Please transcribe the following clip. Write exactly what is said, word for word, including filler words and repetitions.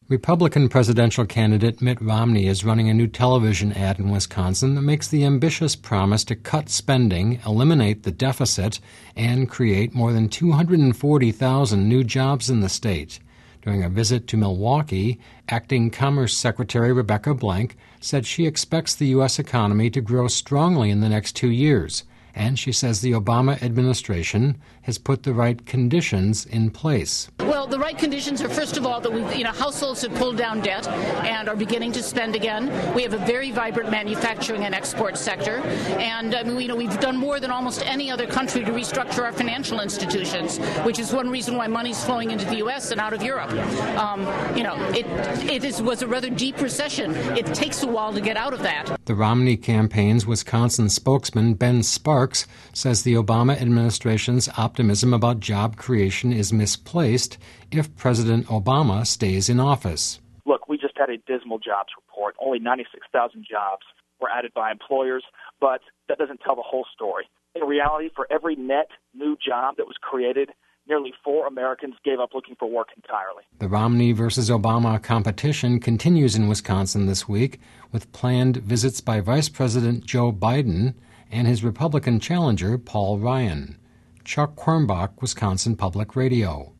Republican presidential candidate Mitt Romney is running a new television ad in Wisconsin that makes the ambitious promise to cut spending, eliminate the deficit, and create more than two hundred forty thousand new jobs in the state. During a visit to Milwaukee, Acting Commerce Secretary Rebecca Blank said she expects the U S economy to grow strongly in the next two years, and she says the Obama administration has put the right conditions in place. Well, the right conditions are, first of all, that we, you know, households have pulled down debt and are beginning to spend again. We have a very vibrant manufacturing and export sector, and I mean, you know, we've done more than almost any other country to restructure our financial institutions, which is one reason why money's flowing into the U S and out of Europe. Um, you know, it it is, was a rather deep recession. It takes a while to get out of that. The Romney campaign's Wisconsin spokesman Ben Sparks says the Obama administration's optimism about job creation is misplaced if President Obama stays in office. Look, we just had a dismal jobs report. Only ninety-six thousand jobs were added by employers, but that doesn't tell the whole story. In reality, for every net new job that was created, nearly four Americans gave up looking for work entirely. The Romney versus Obama competition continues in Wisconsin this week, with planned visits by Vice President Joe Biden and his Republican challenger Paul Ryan. Chuck Quirmbach, Wisconsin Public Radio.